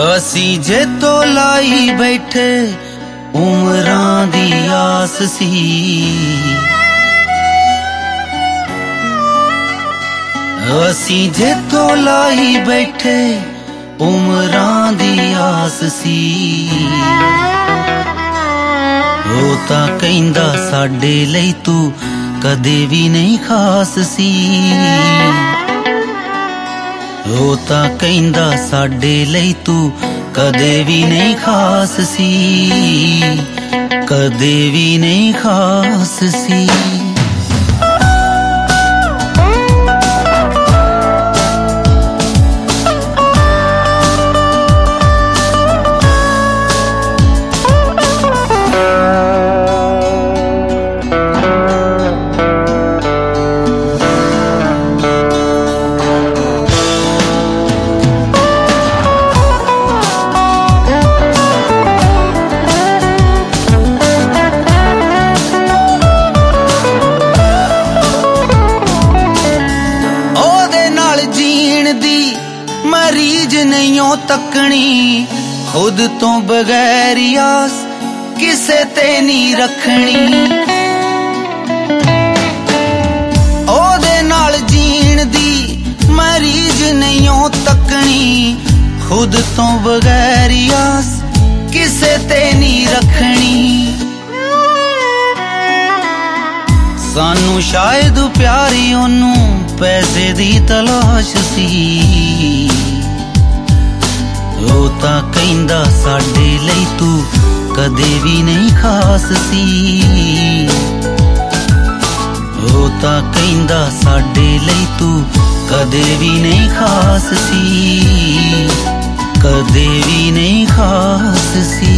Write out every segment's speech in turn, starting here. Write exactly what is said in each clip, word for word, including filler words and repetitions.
असी जे तो लाई बैठे उमरां दी आस सी, असी जे तो लाई बैठे उमरां दी आस सी। ओ तां कहिंदा साडे लई तू कदे भी नहीं खास सी। ओ तां कहिंदा साडे लई तू कदे भी नहीं खास सी, कदे भी नहीं खास सी। मरीज नहीं हो तकनी खुद तो बगैर आस किसे ते नहीं रखनी। ओदे नाल जीण दी मरीज नहीं हो तकनी खुद तो बगैर आस किसे ते नहीं रखनी। सानू शायद प्यारी ओनू पैसे दी तलाश सी। ओ तां कहिंदा साडे लई तू कदे भी नहीं खास सी। ओ तां कहिंदा साडे लई तू कदे भी नहीं खास सी, कदे भी नहीं खास सी।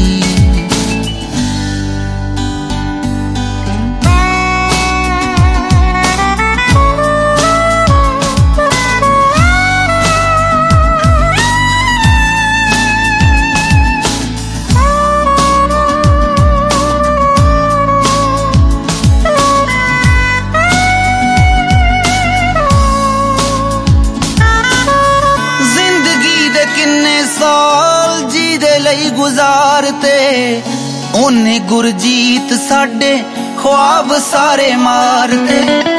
साल जी दे लई गुजारते ओने गुरजीत साडे ख्वाब सारे मारते।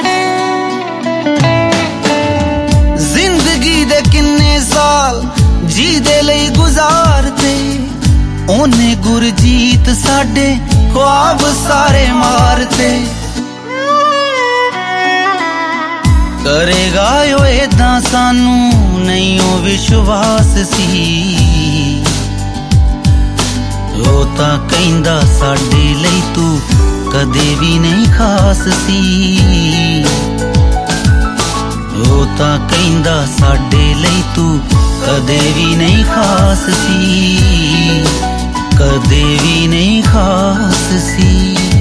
जिंदगी दे किन्ने साल जी दे लई गुजारते ओने गुरजीत साडे ख्वाब सारे मारते। करेगा यो एदां सानू नहीं ओ विश्वास सी। ओ तां कहिंदा साडे लई तू कदे भी नहीं खास सी। ओ तां कहिंदा साडे लई तू कदे भी नहीं खास सी, कदे भी नहीं खास सी।